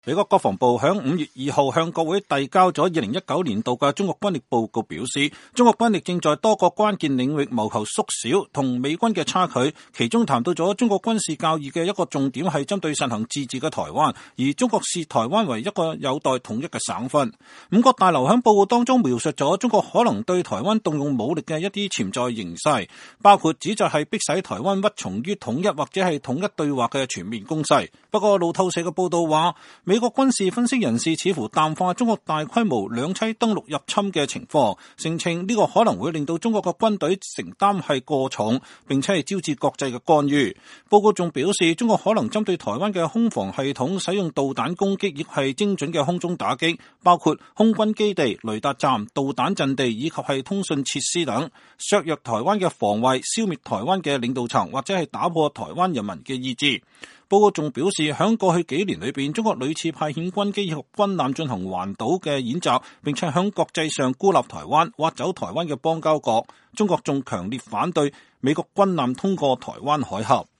美國國防部響5月2號向國會遞交咗2019年度嘅中國軍力報告，表示中國軍力正在多個關鍵領域謀求縮小同美軍嘅差距，其中談到咗中國軍事教義嘅一個重點係針對實行自治嘅台灣，而中國視台灣為一個有待統一嘅省份。五角大樓響報告當中描述咗中國可能對台灣動用武力嘅一啲潛在形勢，包括指責係迫使台灣屈從於統一或者係統一對話嘅全面攻勢。不過路透社嘅報道話，美國軍事分析人士似乎淡化中國大規模兩棲登陸入侵嘅情況，聲稱呢個可能會令到中國嘅軍隊承擔係過重，並且係招致國際嘅干預。報告仲表示，中國可能針對台灣嘅空防系統使用導彈攻擊，亦係精準嘅空中打擊，包括空軍基地、雷達站、導彈陣地以及係通訊設施等，削弱台灣嘅防衛，消滅台灣嘅領導層，或者係打破台灣人民嘅意志。報告仲表示，響過去幾年裏邊，中國屢次派遣軍機及軍艦進行環島嘅演習，並且響國際上孤立台灣，挖走台灣嘅邦交國。中國仲強烈反對美國軍艦通過台灣海峽。